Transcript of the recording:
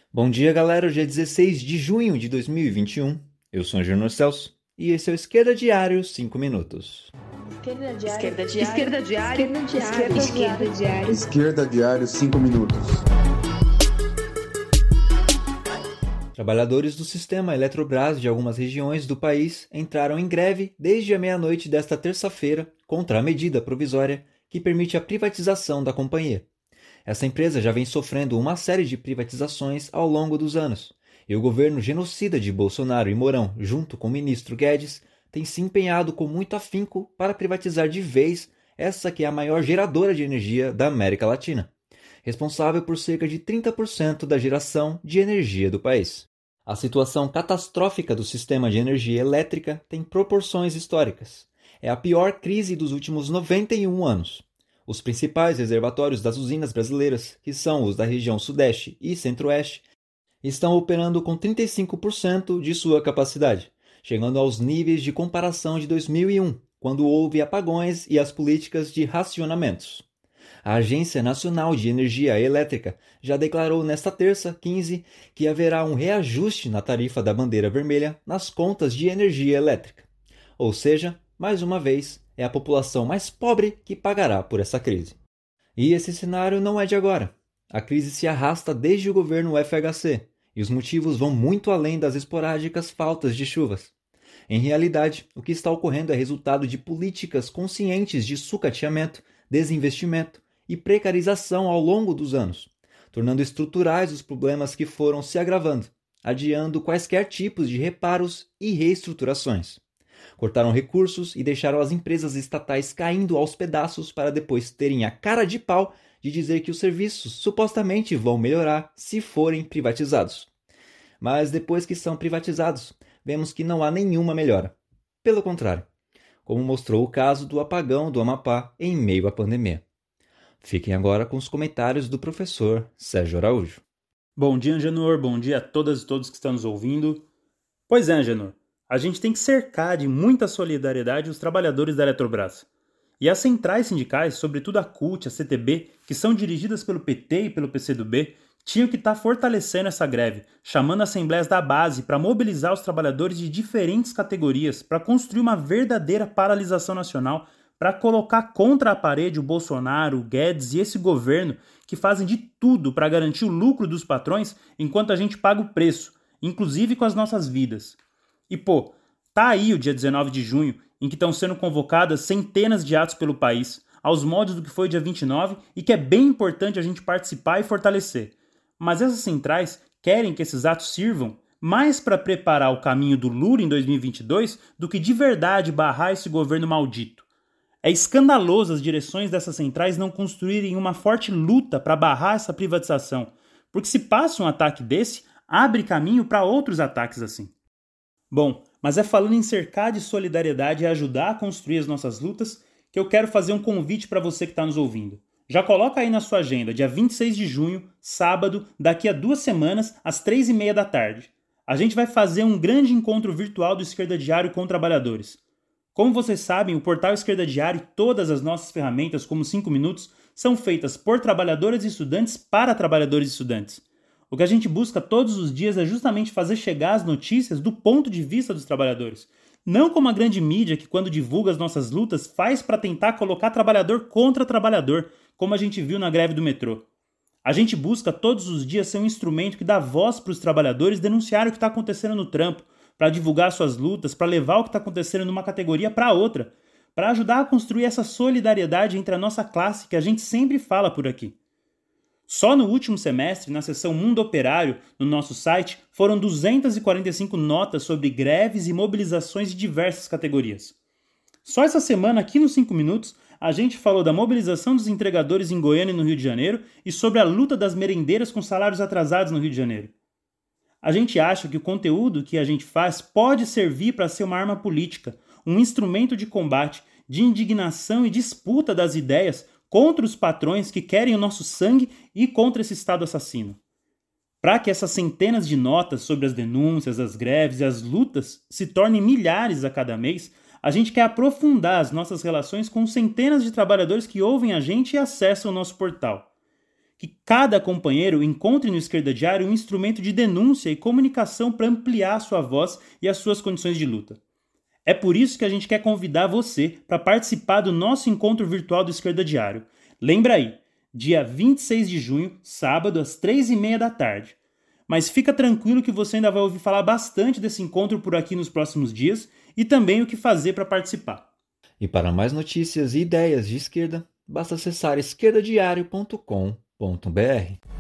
Bom dia, galera. Hoje é 16 de junho de 2021. Eu sou o Júnior Celso e esse é o Esquerda Diário 5 minutos. Esquerda Diário. Esquerda Diário 5 minutos. Trabalhadores do sistema Eletrobras de algumas regiões do país entraram em greve desde a meia-noite desta terça-feira contra a medida provisória que permite a privatização da companhia. Essa empresa já vem sofrendo uma série de privatizações ao longo dos anos, e o governo genocida de Bolsonaro e Mourão, junto com o ministro Guedes, tem se empenhado com muito afinco para privatizar de vez essa que é a maior geradora de energia da América Latina, responsável por cerca de 30% da geração de energia do país. A situação catastrófica do sistema de energia elétrica tem proporções históricas. É a pior crise dos últimos 91 anos. Os principais reservatórios das usinas brasileiras, que são os da região Sudeste e Centro-Oeste, estão operando com 35% de sua capacidade, chegando aos níveis de comparação de 2001, quando houve apagões e as políticas de racionamentos. A Agência Nacional de Energia Elétrica já declarou nesta terça, 15, que haverá um reajuste na tarifa da bandeira vermelha nas contas de energia elétrica. Ou seja, mais uma vez, é a população mais pobre que pagará por essa crise. E esse cenário não é de agora. A crise se arrasta desde o governo FHC, e os motivos vão muito além das esporádicas faltas de chuvas. Em realidade, o que está ocorrendo é resultado de políticas conscientes de sucateamento, desinvestimento e precarização ao longo dos anos, tornando estruturais os problemas que foram se agravando, adiando quaisquer tipos de reparos e reestruturações. Cortaram recursos e deixaram as empresas estatais caindo aos pedaços para depois terem a cara de pau de dizer que os serviços supostamente vão melhorar se forem privatizados. Mas depois que são privatizados, vemos que não há nenhuma melhora. Pelo contrário, como mostrou o caso do apagão do Amapá em meio à pandemia. Fiquem agora com os comentários do professor Sérgio Araújo. Bom dia, Angenor. Bom dia a todas e todos que estão nos ouvindo. Pois é, Angenor. A gente tem que cercar de muita solidariedade os trabalhadores da Eletrobras. E as centrais sindicais, sobretudo a CUT, a CTB, que são dirigidas pelo PT e pelo PCdoB, tinham que estar fortalecendo essa greve, chamando assembleias da base para mobilizar os trabalhadores de diferentes categorias para construir uma verdadeira paralisação nacional, para colocar contra a parede o Bolsonaro, o Guedes e esse governo que fazem de tudo para garantir o lucro dos patrões enquanto a gente paga o preço, inclusive com as nossas vidas. E tá aí o dia 19 de junho, em que estão sendo convocadas centenas de atos pelo país, aos moldes do que foi o dia 29 e que é bem importante a gente participar e fortalecer. Mas essas centrais querem que esses atos sirvam mais para preparar o caminho do Lula em 2022 do que de verdade barrar esse governo maldito. É escandaloso as direções dessas centrais não construírem uma forte luta para barrar essa privatização, porque se passa um ataque desse, abre caminho para outros ataques assim. Bom, mas é falando em cercar de solidariedade e ajudar a construir as nossas lutas que eu quero fazer um convite para você que está nos ouvindo. Já coloca aí na sua agenda, dia 26 de junho, sábado, daqui a 2 semanas, às 3h30 da tarde. A gente vai fazer um grande encontro virtual do Esquerda Diário com trabalhadores. Como vocês sabem, o portal Esquerda Diário e todas as nossas ferramentas, como 5 minutos, são feitas por trabalhadores e estudantes para trabalhadores e estudantes. O que a gente busca todos os dias é justamente fazer chegar as notícias do ponto de vista dos trabalhadores. Não como a grande mídia que, quando divulga as nossas lutas, faz para tentar colocar trabalhador contra trabalhador, como a gente viu na greve do metrô. A gente busca todos os dias ser um instrumento que dá voz para os trabalhadores denunciarem o que está acontecendo no trampo, para divulgar suas lutas, para levar o que está acontecendo numa categoria para outra, para ajudar a construir essa solidariedade entre a nossa classe que a gente sempre fala por aqui. Só no último semestre, na seção Mundo Operário, no nosso site, foram 245 notas sobre greves e mobilizações de diversas categorias. Só essa semana, aqui nos 5 minutos, a gente falou da mobilização dos entregadores em Goiânia e no Rio de Janeiro e sobre a luta das merendeiras com salários atrasados no Rio de Janeiro. A gente acha que o conteúdo que a gente faz pode servir para ser uma arma política, um instrumento de combate, de indignação e disputa das ideias contra os patrões que querem o nosso sangue e contra esse Estado assassino. Para que essas centenas de notas sobre as denúncias, as greves e as lutas se tornem milhares a cada mês, a gente quer aprofundar as nossas relações com centenas de trabalhadores que ouvem a gente e acessam o nosso portal. que cada companheiro encontre no Esquerda Diário um instrumento de denúncia e comunicação para ampliar a sua voz e as suas condições de luta. É por isso que a gente quer convidar você para participar do nosso encontro virtual do Esquerda Diário. Lembra aí, dia 26 de junho, sábado, às 3h30 da tarde. Mas fica tranquilo que você ainda vai ouvir falar bastante desse encontro por aqui nos próximos dias e também o que fazer para participar. E para mais notícias e ideias de esquerda, basta acessar esquerdadiario.com.br.